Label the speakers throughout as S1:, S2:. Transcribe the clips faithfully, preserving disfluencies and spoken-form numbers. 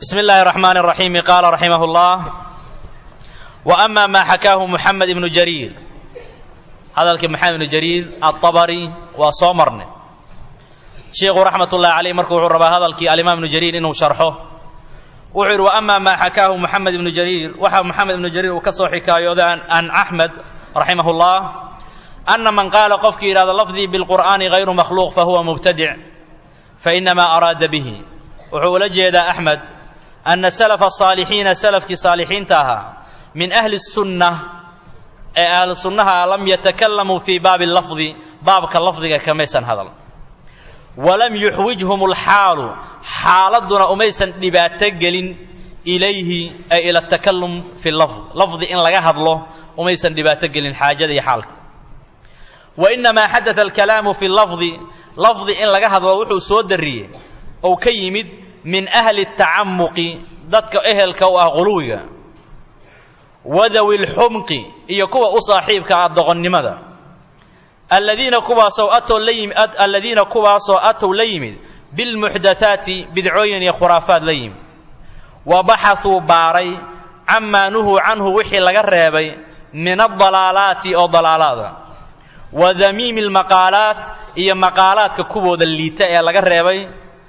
S1: بسم الله الرحمن الرحيم. قال رحمه الله: وأما ما حكاه محمد بن جرير، هذا الكلام محمد بن جرير الطبري وصومرن شيخ رحمة الله عليه مركو ربا هذا الكلام الإمام ابن جرير إنه شرحه وعر. وأما ما حكاه محمد بن جرير، وحى محمد بن جرير وكسر حكاية عن أحمد رحمه الله أن من قال قفك هذا لفظي بالقرآن غير مخلوق فهو مبتدع، فإنما أراد به وحول جيد أحمد أن سلف الصالحين سلف صالحين تاها من أهل السنة أهل السنة لم يتكلموا في باب اللفظ باب كاللفظ كميسا هذا، ولم يحوجهم الحال حالدنا أميسا لباتجل إليه أي إلى التكلم في اللفظ لفظ إن لقى هذله أميسا لباتجل حاجة دي حالك. وإنما حدث الكلام في اللفظ لفظ إن لقى هذله وحو سود الريه أو كيمد من أهل التعمق ذاتك أهل كوا غلوية وذوي الحمق يكوا أصاحبك الضغن ماذا الذين كوا سوءتوا ليم الذين كوا سوءتوا ليم بالمحدثات بدعوين يا خرافات ليم وبحثوا باري عما نهوا عنه وحي لغربي من الضلالات أو ضلالات وذميم المقالات هي مقالات ككبو دليتا لغربي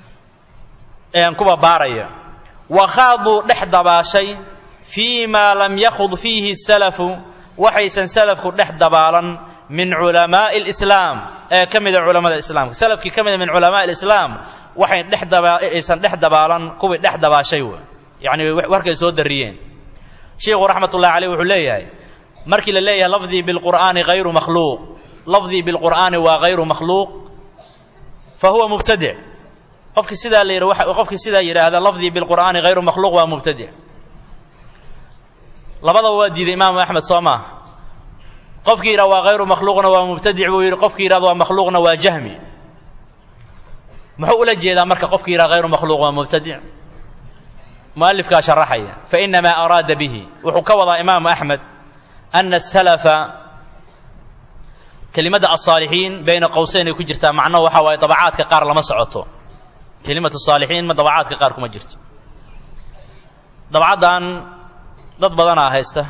S1: أن كبا باريا وخاضوا دحدباشي فيما لم يخض فيه السلف وحيسن سلف دحدبالا من علماء الإسلام كمد علماء الإسلام سلف كمد من علماء الإسلام وحين دحدبالا دحدبالا كبا دحدباشي يعني وركي سود الريين شيخ رحمة الله عليه وحليه مركي لليه لفظي بالقرآن غير مخلوق لفظي بالقرآن وغير مخلوق فهو مبتدع. قفك سيدا اللي يروح وقفك سيدا يرى هذا لفظي بالقرآن غير مخلوق ومبتدع. لبضا ودي الإمام أحمد صومه قفك يرى غير مخلوق ومبتدع وقفك يرى ومخلوق وجهمي محول الجيدا مركا قفك يرى غير مخلوق ومبتدع مؤلف كاشرحية فإنما أراد به وحكوض إمام أحمد أن السلف كلمة الصالحين بين قوسين يكون جرتا معناه وحوى طبعات كقار لما سعته كلمة الصالحين ما طبعات كقار كما جرت طبعاً ضد بدنا هيسته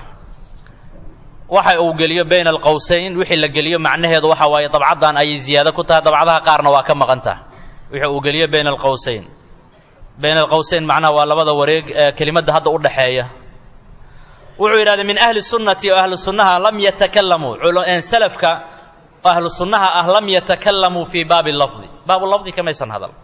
S1: وحي أو قليو بين القوسين وحي اللي قليو معناه هذا وحوى طبعاً أي زيادة كنتها طبعاً قارنا وكم غنته وحي أو قليو بين القوسين بين القوسين معناه ولا بدا وريق كلمة هذا أول حياة وعيراد من أهل السنة وأهل السنة لم يتكلموا علماء سلفك أهل السنة لم يتكلموا في باب اللفظ باب اللفظ كما يسن هذا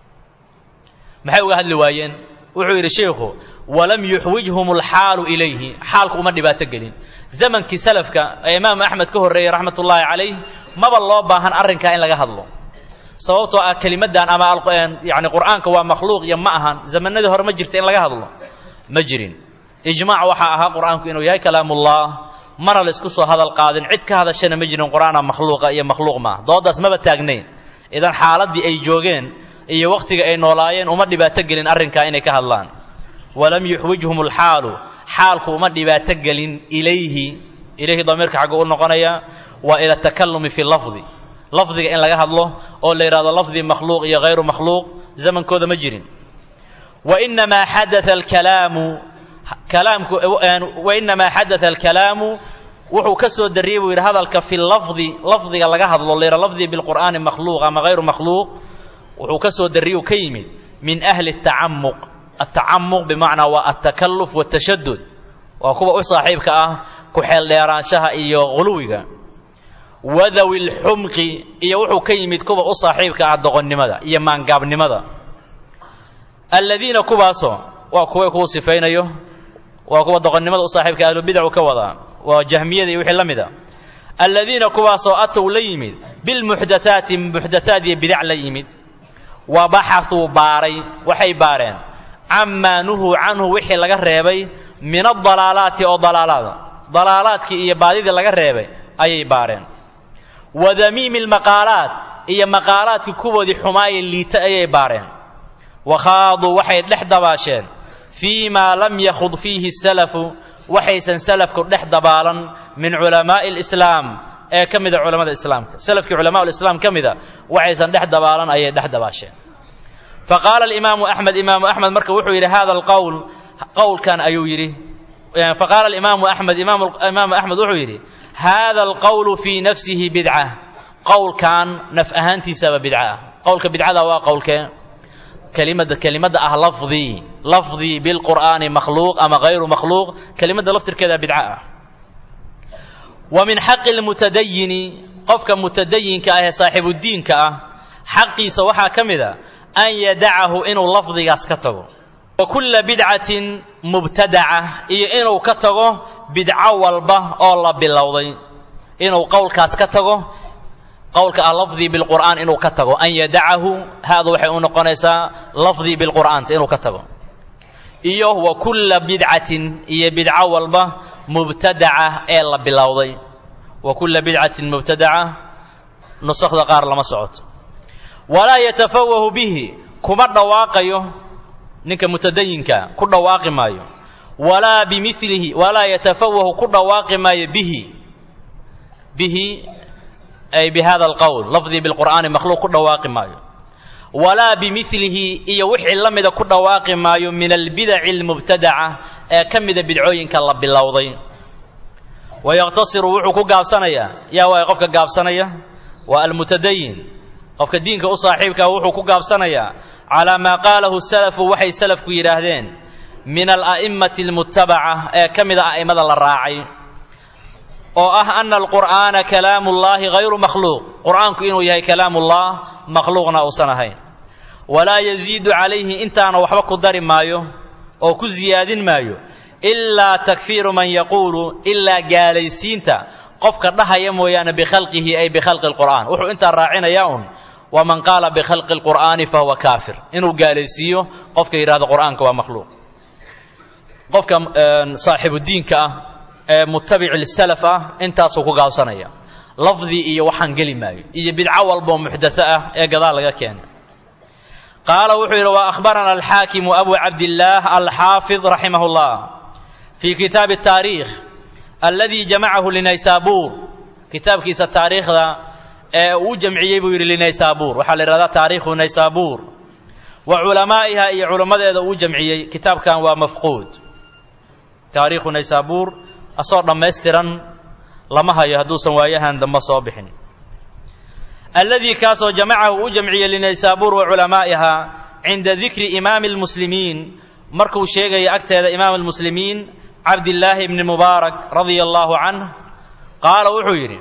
S1: ما هو هذا الوايين وعير شيخه ولم يحوجهم الحال إليه حالك وما دبات قلين زمن كي سلفك إمام أحمد كهري رحمة الله عليه ما بالله باهن أرن كائن لقى هذا صوته كلمة دان أما القرآن يعني قرآنك هو مخلوق يمأهن زمن ندي هر مجرتين لقى هذا مجرين إجماع وحاها قرآنك إنه يا كلام الله مرة لسكسو هذا القادن عدك هذا الشيء مجرين قرآن مخلوق يا مخلوق ما ضادس ما بتاجنين إذا حالات دي أي جوجين أي وقت أي نولاين وما دي بتجلين أرن كائنك هاللان ولم يحوجهم الحال حالك وما دي بتجلين إليه إليه ضميرك عقول نقنيا وإلى التكلم في اللفظ لفظ إن لقى الله أو اللي يراد اللفظ مخلوق يا غير مخلوق زمن كذا مجرين. وإنما حدث الكلام كلام وإنما حدث الكلام وحو كسو الدريب وير هذا الكف اللفظ لفظ لقى هذا اللي يرى لفظي بالقرآن مخلوق أما غير مخلوق وحو كسو الدريب كيمد من أهل التعمق التعمق بمعنى والتكلف والتشدد وكوبا صاحبك اه كحيل ديرانشها iyo غلويغا وذوي الحمق iyo wuxuu ka yimid kuba u saaxiibka ah doqonnimada iyo maangaabnimada alladina kubaaso waa kuwa ku sifeynayo waa kuwa doqonnimada u saaxiibka ahlu bid'ah ka wada waa jahmiyada iyo wixii lamida alladina kubaaso atu la yimid bil muhdathati muhdathati bid'a la yimid wa bahathu baaray waxay baareen amma nuhu anhu wixii laga reebay min ad-dalalati oo dalalada dalalaadki iyo baadida laga reebay ayay baareen ودميم المقالات هي مقالات كوبودي حمايه ليتا اي بارين وخاضوا وحي دحدباشين فيما لم يخض فيه السلف وحيسن سلف دحدبالن من علماء الاسلام اي كميده علماء الاسلام سلفك علماء الاسلام كميده وحيسن دحدبالن اي دحدباشين faqaala alimaamu axmed imaamu axmed marka wuxuu yidhi hada alqowl qowlkan ayuu yidhi faqaala alimaamu axmed imaamu axmed wuxuu yidhi hada alqowlu fii nafsihi bidca qowlkan naf ahaantiisaba bidca ah qowlka bidcada waa qowlkee kelimada kelimada ah lafdii lafdii bilqur'aani makhluuq ama hayru makhluuq kelimada laftirkeeda bidca ah wa min xaqi lmutadayini qofka mutadayinka ah ee saaxibudiinka ah xaqiisa waxaa ka mid a an yadacahu inuu lafdigaas ka tago wa kulla bidcatin mubtadaca iyo inuu ka tago bidco walba oo la bilowday inuu qowlkaas ka tago qowlka ah lafdii bilqur'aan inuu ka tago an yadacahu haadu waxay u noqonaysaa lafdii bilqur'aanta inuu ka tago iyo wa kulla bidcatin iyo bidco walba mubtadaca ee la bilowday wa kulla bidcatin mubtadaca nusakhda qaar lama socoto walaa yatafawahu bihi kuma dhawaaqayo ninka mutadayinka ku dhawaaqi maayo walaa bimilihi walaa yatafawahu ku dhawaaqi maayo bihi bihi ay bihada alqowl lafdii bilqur'aani makhluuq ku dhawaaqi maayo walaa bimilihi iyo wixii la mida ku dhawaaqi maayo min albidaci almubtadaca ee ka mida bidcooyinka la bilowday wayaqtasiru wuxuu ku gaabsanayaa yaa waay qofka gaabsanaya waa almutadayin qofka diinka u saaxiibkaa wuxuu ku gaabsanayaa calaa maa qaalahu salafu waxay salafku yidhaahdeen min ala'immati almuttabaca ee ka mida a'immada la raacay oo ah ana alqur'aana kalaamullaahi hayru makhluuq qur'aanku inuu yahay kalaamullah makhluuqna uusan ahayn walaa yaziidu calayhi intaana waxba ku dari maayo oo ku siyaadin maayo ilaa takfiiru man yaquulu ilaa gaalaysiinta qofka dhahaya mooyaane bikhalqihi ay bikhalqi alqur'aan wuxuu intaa raacinayaa un waman qaala bikhalqi alqur'aani fahuwa kaafir inuu gaalaysiiyo qofka yidhahdo qur'aanka waa makhluuq qofka saaxibudiinka ah ee mutabic lisalaf ah intaasuu ku gaabsanaya lafdii iyo waxaan geli maayo iyo bidco walboo muxdatho ah ee gadaal laga keenay qaala wuxuu yidhi wa akhbarana alxaakimu abu cabdillaah alxaafid raximah llah fii kitaabi taariikh alladii jamacahu linaysaabuur kitaabkiisa taariikhda ee uu jamciyey buu yidhi linaysaabuur waxaa la yidhahdaa taariikhu naysaabuur wa culamaa'iha iyo culammadeeda uu jamciyey kitaabkan waa mafquud taariikhu naysaabuur asoo dhammaystiran lama hayo hadduusan waayahan dambe soo bixin alladii kaasoo jamacahu u jamciyey linaysaabuur wa culamaa'iha cinda dikri imaami almuslimiin markuu sheegaya agteeda imaam almuslimiin cabdillaahi bni mubaarak radia allaahu canh qaala wuxuu yidhi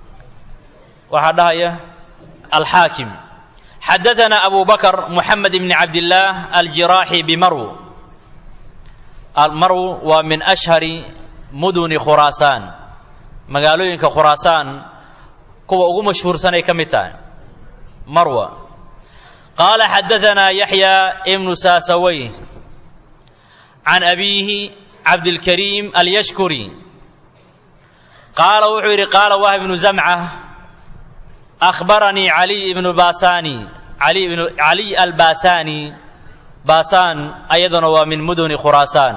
S1: waxaa dhahaya alxaakim xadadanaa abu bakr muxamed bni cabdillaah aljiraaxi bimarw marw waa min ashhari muduni khuraasaan magaalooyinka khuraasaan kuwa ugu mashhuursanay ka mid tahay marwa qaala xadadanaa yaxya ibnu saasawey can abiihi cabdilkariim alyashkuri qaala wuxuu yidhi qaala wahb ibnu zamca akhbaranii caliy ibnu baasani ali ibnu caliy albaasani baasaan ayaduna waa min muduni khuraasaan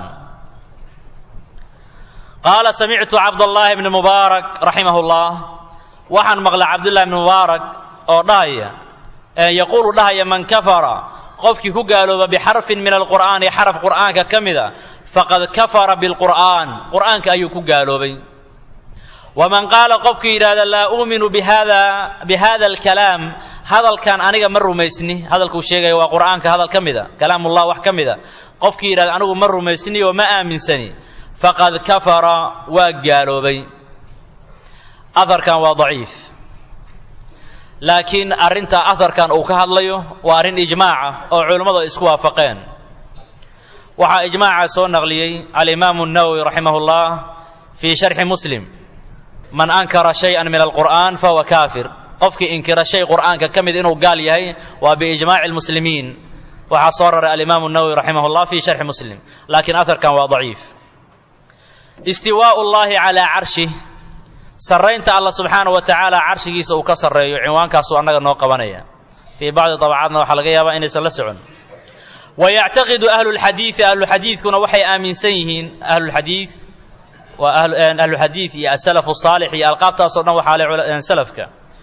S1: qaala samictu cabdallaahi bni mubaarak raximah llah waxaan maqlay cabdullahi bni mubaarak oo dhahaya yaquulu dhahaya man kafara qofkii ku gaalooba bixarfin min alqur'aani xaraf qur'aanka ka mida faqad kafara bilqur'aan qur'aanka ayuu ku gaaloobay waman qaala qofkii yidhahda laa uuminu bihada bihada alkalaam hadalkan aniga ma rumaysni hadalkuu sheegaya waa qur'aanka hadal ka mida kalaamullah wax ka mida qofkii yidhahda anigu ma rumaysni oo ma aaminsani faqad kafara waa gaaloobay aharkan waa daciif laakiin arrinta aharkan uu ka hadlayo waa arrin ijmaaca oo culimmadu ay isku waafaqeen waxaa ijmaaca soo naqliyey alimaamu nawowi raximah llah fii sharxi muslim man ankara shay-an min alqur'aan fahuwa kaafir qofkii inkira shay qur'aanka ka mid inuu gaal yahay waa biijmaaci lmuslimiin waxaa soo raray alimaamu nawowi raximah llah fii sharxi muslim laakiin aharkan waa daciif istiwaa'u llahi calaa carshih sarraynta alla subxaanahu wa tacaala carshigiisa uu ka sarreeyo cinwaankaasuu annaga noo qabanaya fii bacdi dabcaadna waxaa laga yaabaa inaysan la socon wayactaqidu ahlulxadiidi ahluxadiidkuna waxay aaminsan yihiin ahlulxadiid waa ahluxadiid iyo asalafu saalix iyo alqaabtaasoo dhan waxaa le salafka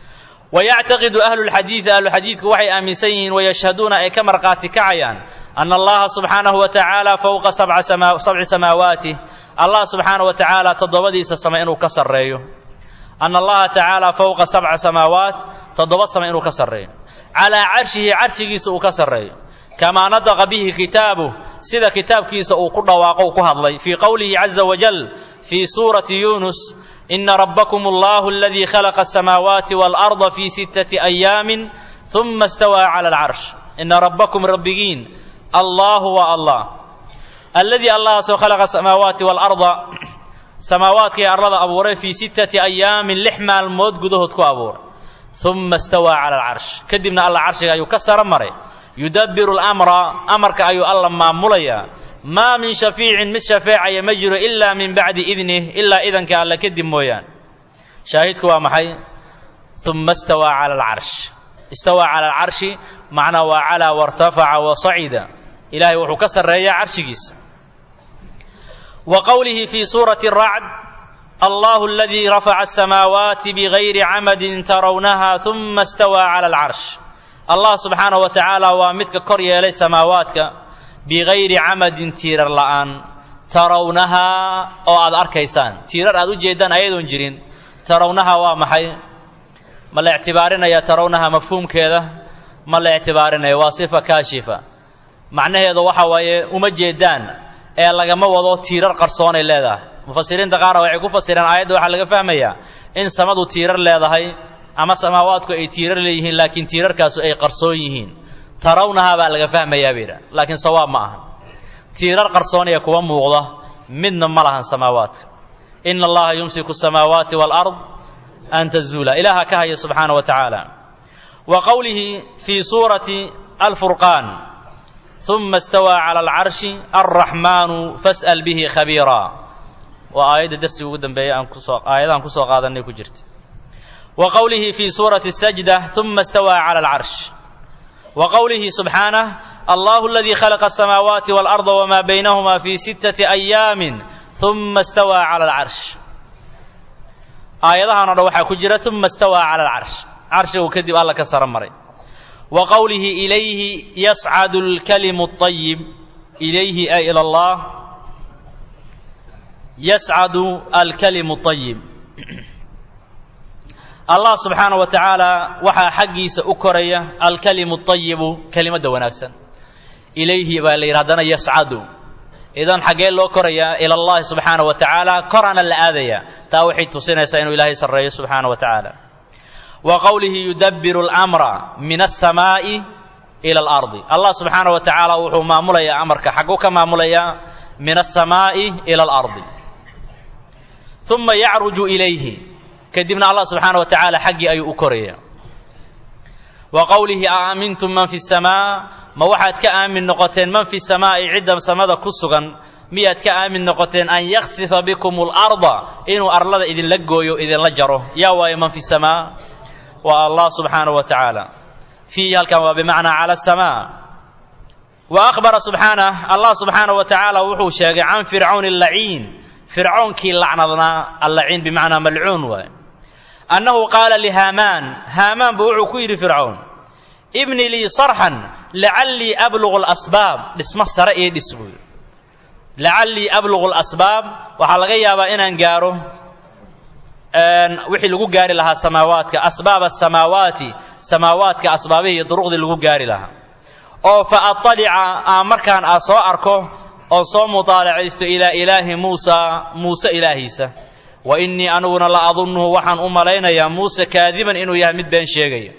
S1: ويعتقد أهل الحديث أهل الحديث وحي آمنسين ويشهدون أي كمرقات كعيان أن الله سبحانه وتعالى فوق سبع, سما سبع سماواته الله سبحانه وتعالى تضبديس السماء كسر ريه أن الله تعالى فوق سبع سماوات تضبط السماء كسر ريه على عرشه عرشه سوء كسر ريه كما نطق به كتابه سيدا كتاب كيس أقول واقو كهضلي في قوله عز وجل في سورة يونس إن ربكم الله الذي خلق السماوات والأرض في ستة أيام ثم استوى على العرش إن ربكم ربيين الله والله الذي الله سو خلق السماوات والأرض سماوات كي أرض أبوري في ستة أيام لحمة الموت قدهت كو أبور ثم استوى على العرش كدمنا الله عرش يكسر مري يدبر الأمر أمرك أي الله ما مليا ما من شفيع من شفاعة يمجر إلا من بعد إذنه إلا إذن كألا كدم مويان شاهدك ومحي ثم استوى على العرش استوى على العرش معنى وعلى وارتفع وصعد إلهي وحكسر ريا عرشكيس وقوله في سورة الرعد الله الذي رفع السماوات بغير عمد ترونها ثم استوى على العرش الله سبحانه وتعالى ومثك كريا لي سماواتك بغير عمد تيرر لآن ترونها أو أد أركيسان تيرر أدو جيدان أيضا جرين ترونها ومحي ما لا اعتبارنا يا ترونها مفهوم كذا ما لا اعتبارنا واصفة كاشفة معناه هذا وحوي ومجيدان ee lagama wado tiirar qarsoon ay leedahay mufasiriinta qaar waxay ku fasireen aayadda waxa laga fahmayaa in samadu tiirar leedahay ama samaawaadku ay tiirar leeyihiin laakiin tiirarkaas ay qarsoon yihiin tarawnaha baa laga fahmayaa beera laakiin sawaab ma aha tiirar qarsoon ay kuwa muuqda midna ma lahan samaawaadka inna allaha yumsiku as-samawati wal ard an tazula ilaha ka haya subhanahu wa ta'ala wa qawlihi fi surati al-furqan ثم استوى على العرش الرحمن فاسأل به خبيرا وآية درس قدام بيان كسوق آية عن كسوق هذا اللي كجرت وقوله في سورة السجدة ثم استوى على العرش وقوله سبحانه الله الذي خلق السماوات والأرض وما بينهما في ستة أيام ثم استوى على العرش آية عن روحة كجرت ثم استوى على العرش عرشه كذب الله كسر مري وقوله إليه يصعد الكلم الطيب إليه أي إلى الله يصعد الكلم الطيب الله سبحانه وتعالى وحا حقي سأكرية الكلم الطيب كلمة دوناكسا إليه بالإرادة يصعد إذن حقين لو كرية إلى الله سبحانه وتعالى كرنا الآذية تاوحيد تصينا سين إلهي سرية سبحانه وتعالى وقوله يدبر الأمر من السماء إلى الأرض الله سبحانه وتعالى وحو ماموليا أمرك حقوك ماموليا من السماء إلى الأرض ثم يعرج إليه كدبنا الله سبحانه وتعالى حقي أي أكريا وقوله آمنتم من في السماء ما واحد كآمن نقطين من في السماء عدم سمد كسغا مئة كآمن نقطين أن يخسف بكم الأرض إنه أرلد إذن لقوا إذن لجروا يا واي من في السماء والله سبحانه وتعالى فيه الكما بمعنى على السماء وأخبر سبحانه الله سبحانه وتعالى وحو شاقع عن فرعون اللعين فرعون كي لعنضنا اللعين بمعنى ملعون وي. أنه قال لهامان هامان بوعو كير فرعون ابني لي صرحا لعلي أبلغ الأسباب لسمه سرئي دسبوي لعلي أبلغ الأسباب وحلقيا بإن أنقاره wixii lagu gaari lahaa samaawaadka asbaab as-samaawaati samaawaadka asbaabihi duruqdi lagu gaari lahaa oo fa atali'a markaan aan soo arko oo soo mutaalacaysto ila ilaahi Muusa Muusa ilaahisa wa inni anuna la adunnu waxaan u malaynayaa Muusa kaadiban inuu yahay mid been sheegaya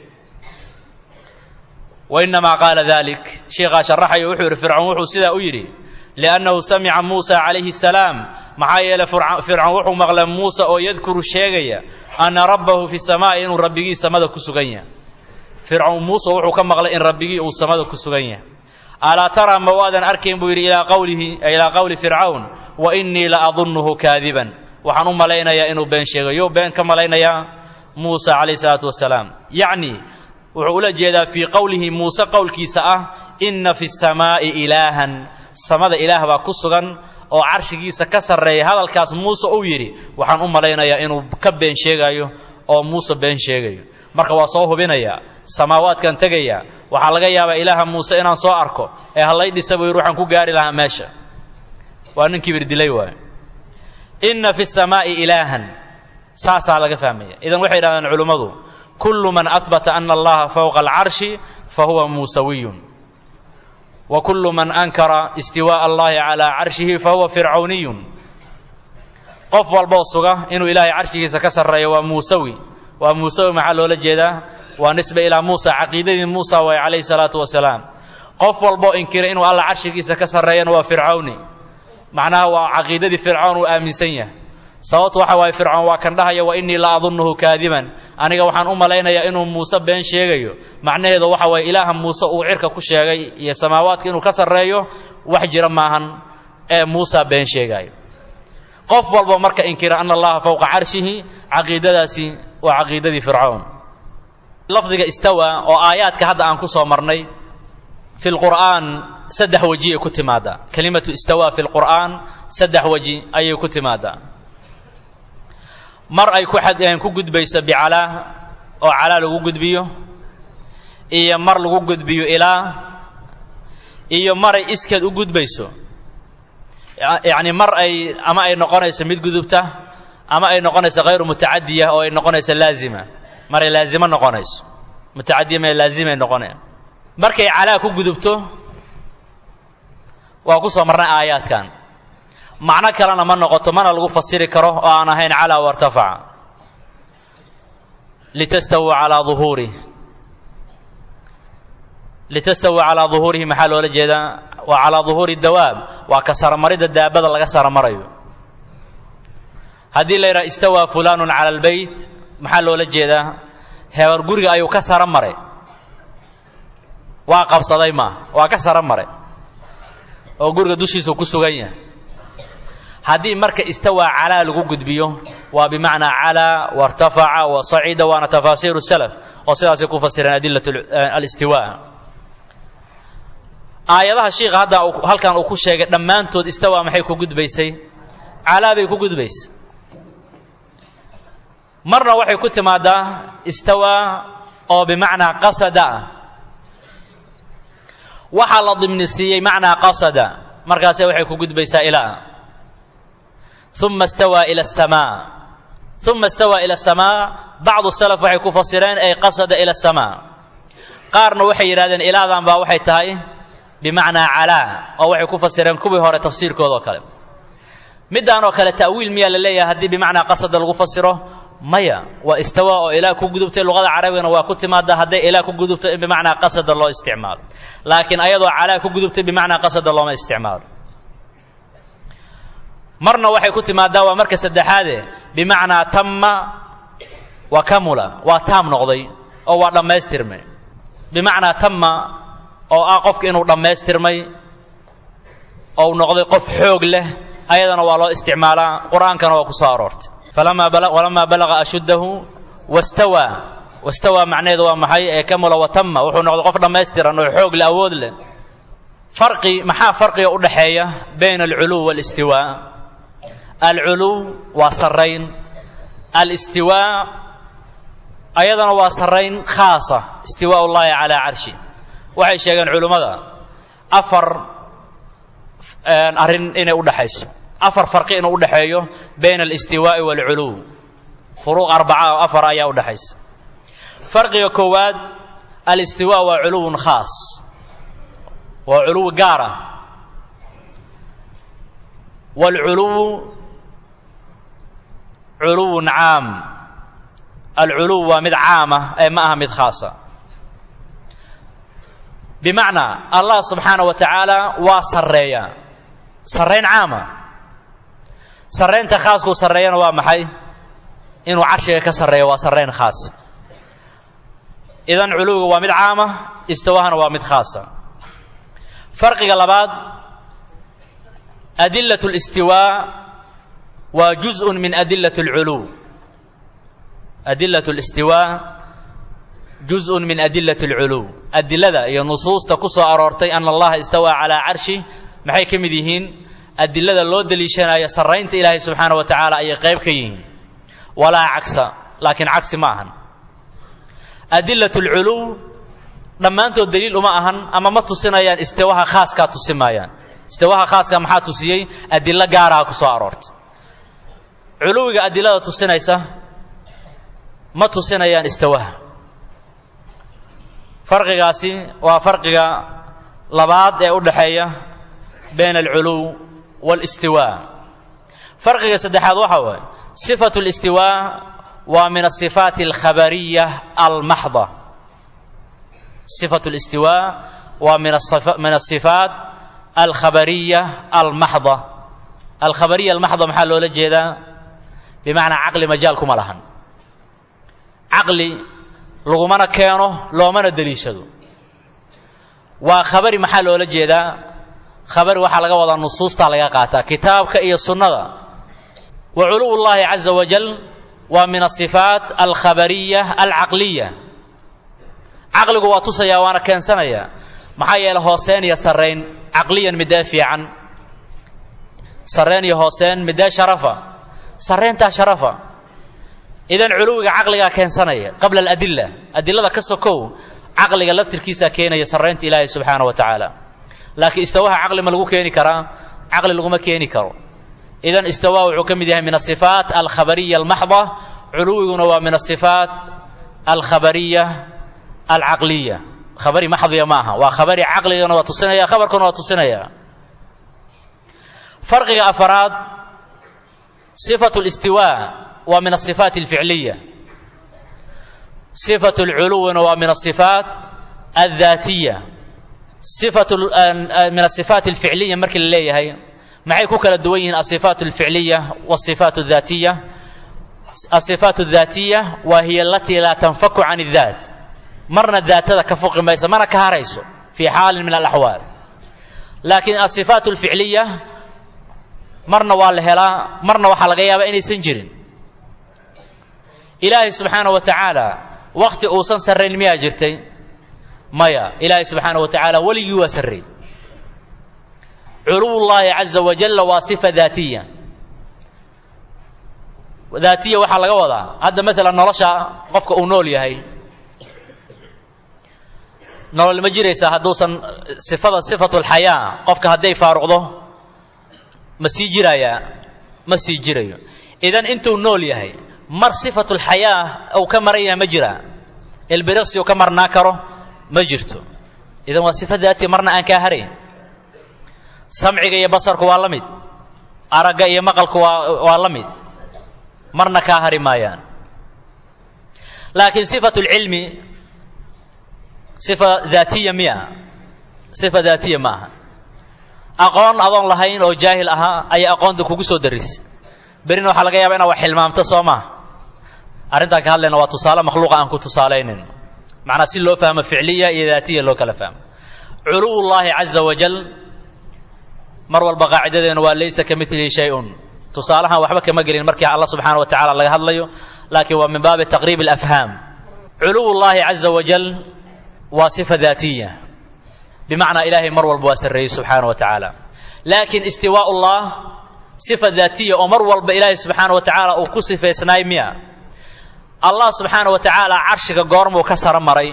S1: wa inma qaala dhalik sheekha sharaxay wuxuu fir'aun wuxuu sida u yiri لأنه سمع موسى عليه السلام محايا فرعون وحو مغلم موسى أو يذكر الشيغية أن ربه في السماء إن ربه سمد كسغية فرعون موسى وحو كم مغلم إن ربه سمد كسغية ألا ترى موادا أركين بير إلى قوله إلى قول فرعون وإني لأظنه كاذبا وحنو ملينا يا إنو بين شيغية بين كم ملينا يا موسى عليه الصلاة والسلام يعني وحول جيدا في قوله موسى قول كيساء إن في السماء إلها samada ilaah baa ku sugan oo arshigiisa ka sareeyay hadalkaas Muuse uu yiri waxaan u maleynayaa inuu ka been sheegayo oo Muuse been sheegayo marka waa soo hubinaya samaawaadkan tagaya waxa laga yaabaa ilaaha Muuse inaan soo arko ee halay dhisay ruuxan ku gaari lahaa meesha waa nin kibir dilay waay inna fi samaa'i ilaahan saasa laga fahmaya idan waxay yiraahdaan culimadu kullu man athbata anna allaha fawqa al-arshi fa huwa musawiyyun wa kullu man ankara istiwaa'a allahi ala arshihi fa huwa fir'auniyyun qof walba suga inuu ilaahay arshigiisa ka sareeyo waa musawi waa musawi maxaa loola jeedaa waa nisba ila Muusa aqeedadii Muusa wa alayhi salatu wasalaam qof walba inkira inuu alla arshigiisa ka sareeyana waa fir'auni macnaha waa aqeedadii fir'aun uu aaminsan yahay sababtu waxa way fir'aun waa kan dhahaya wa inni la adunnuhu kaadiban aniga waxaan u malaynayaa inuu Muusa been sheegayo macnaheedu waxa way ilaaha Muusa uu cirka ku sheegay iyo samaawaadka inuu ka sareeyo wax jira maahan ee Muusa been sheegayo qof walba marka inkira anna allaha fawqa arshihi aqeedadaasi waa aqeedadii fir'aun lafdiga istawa oo aayaadka hadda aan ku soo marnay في القرآن سدح وجيه كتمادا كلمة استوى في القرآن سدح وجي أي كتمادا مر أي كحد يعني كجد بيس بعلا أو علا لو جد بيو إيه مر لو جد بيو إلى إيه مر إسكت وجد بيسو يعني مر أي أما أي نقانيس ميت جذبته أما أي نقانيس غير متعدية أو أي نقانيس لازمة مر لازمة نقانيس متعدية ما لازمة نقانيس markay calaa ku gudubto waa ku soo marnay aayaadkan macna kalena ma noqoto mana lagu fasiri karo oo aan ahayn calaa wartafaca litastawu ala dhuhuri litastawu ala dhuhurihi maxaa loola jeedaa waa ala dhuhuri dawaab waa ka saramarida daabada laga saramarayo haddii la yidhaha istawa fulanun cala albayt maxaa loola jeedaa heer guriga ayuu ka saramaray waa qabsaday ma waa ka saran maray oo guriga dushiisa ku sugan yahay hadii marka istawa ala lagu gudbiyo waa bimaana ala wartafa'a wa sa'ida wa tafasir salaf oo sidaas ku fasiraan adillatu al-istiwa aayadaha sheekh hadda halkan uu ku sheegay dhamaantood istawa maxay ku gudbaysay ala bay ku gudbaysay marna waxay ku timaadaa istawa oo bimaana qasada waxa la dimnisiyay macna qasada markaas waxay ku gudbaysaa ila thumma istawa ila as-samaa thumma istawa ila as-samaa ba'd as-salaf waxay ku fasireen ay qasada ila as-samaa qaarna waxay yiraahdeen ilaadan baa waxay tahay bimacna ala oo waxay ku fasireen kuwii hore tafsiirkooda kale midaan oo kale ta'wiil miya la leeyahay hadii bimacna qasada lagu fasiro maya wa istawa oo ila ku gudubtay luqada carabiga waa ku timaada haday ila ku gudubtay bimacna qasada loo isticmaal laakiin ayadoo ala ku gudubtay bimacna qasada loo ma isticmaal marna waxay ku timaada waa marka saddexaad bimacna tamma wa kamula wa taam noqday oo waa dhameystirmay bimacna tamma oo ah qofka inuu dhameystirmay oo noqday qof xoog leh ayadana waa loo isticmaalaa quraankana waa ku soo aroortay فلما بلغ ولما بلغ أشده واستوى واستوى معناه ذو محي كمل وتم وحنا نقول قف دمستر إنه حوج لأود له فرقي محا فرقي أضحية بين العلو والاستواء العلو وصرين الاستواء أيضا وصرين خاصة استواء الله على عرشه وحي شيء علماء أفر أرن إن أضحيش أفر فرقين أودحيو بين الاستواء والعلو فروق أربعة أفر أيا أودحيس فرق كواد الاستواء وعلو خاص وعلو قارة والعلو علو عام العلو مد عامة أي معها مد خاصة بمعنى الله سبحانه وتعالى وصريا صرين عامة سرينتا خاص كو سريان waa maxay inuu carshiga ka sareeyo waa sareen khaas idan culuga waa mid caama istawahana waa mid khaasa farqiga labaad adillatu al-istiwa wa juz'un min adillati al-ulu adillatu al-istiwa juz'un min adillati al-ulu adillada iyo nusuusta ku soo aroortay an Allah istawa ala arshi maxay kamid yihiin adillada loo daliishanayo sareynta ilaahay subhanahu wa ta'ala ay qayb ka yihiin wala aksa laakiin aksi maahan adilat alculuw dhammaantood daliil uma ahan ama ma tusinayaan istiwaha khaaskaa tusi maayaan. istiwaha khaaska maxaa tusiyey? adilo gaaraha ku soo aroortay. culuwiga adilada tusinaysa ma tusinayaan istiwaha. farqigaasi waa farqiga labaad ee u dhaxeeya bayna alculuw waalistiwaa. farqiga saddexaad waxa waaye sifatu alistiwaa waa min asifaati alkhabariya almaxda. sifatu alistiwaa waa min asifaat alkhabariya almaxda. alkhabariya almaxda maxaa loola jeedaa? bimacnaa caqli majaal kuma lahan. caqli lagumana keeno loomana deliishado. waa khabari maxaa loola jeedaa? khabari waxaa laga wadaa nusuustaa laga qaataa kitaabka iyo sunnada. wa culuw llahi caza wajal waa min asifaat alkhabariya alcaqliya. caqligu waa tusaya waana keensanaya. maxaa yeelay hooseen iyo sarrayn caqliyan midee fiican? sarrayn iyo hooseen midee sharafa? sarrayntaa sharafa. idan culuwiga caqligaa keensanaya qabla aladilla. adilada ka sokow caqliga laftirkiisaa keenaya sarraynta ilaahay subxaana wa tacaala. laakiin istawaha caqli ma lagu keeni karaa? caqli laguma keeni karo. idan istawaa wuxuu ka mid yahay min asifaat alkhabariya almaxda. culuwiguna waa min asifaat alkhabariya alcaqliya. khabari maxdiya ma aha, waa khabari caqligana waa tusinaya, khabarkuna waa tusinaya. farqiga afaraad sifatu listiwaa waa min asifaat alficliya. sifatu alculuwina waa min asifaat aldaatiya. sifatu min asifaat alficliya markii la leeyahay maxay ku kala duwan yihiin asifaat alficliya wasifaat aldaatiya? asifaat aldaatiya waa hiya alatii laa tanfaku can aldaat. marna daatada ka fuqi maysa mana ka harayso fii xaalin min alaxwaal. laakiin asifaat alficliya marna waa la helaa, marna waxaa laga yaabaa inaysan jirin. ilaahay subxaanahu wa tacaala wakhti uusan sarrayn miyaa jirtay? maya. ilaahay subxaanahu wa tacaala weligii waa sarray. culuwullaahi caza wajalla waa sifa daatiya. daatiya waxaa laga wadaa hadda maalan nolosha qofka uu nool yahay. nolol ma jiraysaa hadduusan sifada sifatulxayaa qofka hadday faaruqdo ma sii jirayaa? ma sii jirayo. idan intuu nool yahay mar sifatulxayaa uu ka maran yahay ma jiraa? ilbiriqsi uu ka marnaa karo ma jirto. idan waa sifa daatiya, marna aan kaa harayn. samciga iyo basarku waa la mid, aragga iyo maqalku waa waa la mid, marna kaa hari maayaan. laakiin sifatulcilmi sifa daatiya miya? sifa daatiya ma aha. aqoon adoon lahayn oo jaahil ahaa ayaa aqoonta kugu soo darisay. berina waxaa laga yaabaa inaad wax xilmaamto soo maaha. arrintaan ka hadlayna waa tusaale makhluuqa aan ku tusaalaynin, macnaa si loo fahmo ficliya iyo daatiya loo kala fahmo. culuwullaahi caza wajal mar walba qaacidadeena waa laysa ka milihi shay-un. tusaalahan waxba kama gelin markii allah subxaana wa tacaala laga hadlayo, laakiin waa min baabi taqriib alafhaam. culuwullaahi caza wajal waa sifa daatiya, bimacnaa ilaahay mar walba waa sarreeyey subxaana wa tacaala. laakiin istiwaa'ullah sifa daatiya oo mar walba ilaahay subxaana wa tacaala uu ku sifaysnaay miya? allah subxaana wa tacaala carshiga goormuu ka saro maray?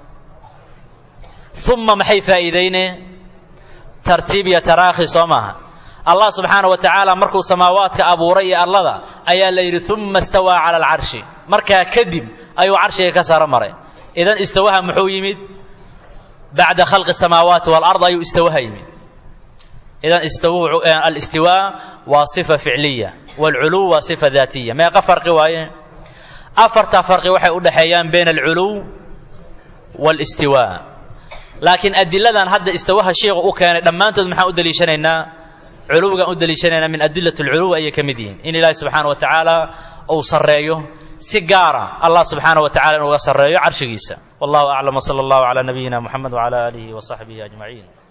S1: uma maxay faa'iidayne? tartiib iyo taraakhi soo maaha. allah subxaana wa tacaala markuu samaawaadka abuuray iyo arlada ayaa la yidhi uma istawaa cala alcarshi. markaa kadib ayuu carshiga ka saro maray. idan istawaha muxuu yimid? bacda khalqi samaawaati walard ayuu istawaha yimid. idan alistiwaa waa sifa ficliya, waalculuw waa sifa daatiya. meeqa farqi waaye? afartaa farqi waxay u dhaxeeyaan bayna alculuw waalistiwaa. laakiin adiladan hadda istawaha sheikhu u keenay dhammaantood maxaan u daliishanaynaa? culuwgaan u daliishanaynaa. min adilat alculuw ayay ka mid yihiin in ilaahi subxaana wa tacaala uu sarreeyo si gaara. allah subxaana wa tacala inuuga sarreeyo carshigiisa. wallahu aclam, wsala allahu calaa nabiyina muxamed wcala aalihi wa saxbihi ajmaciin.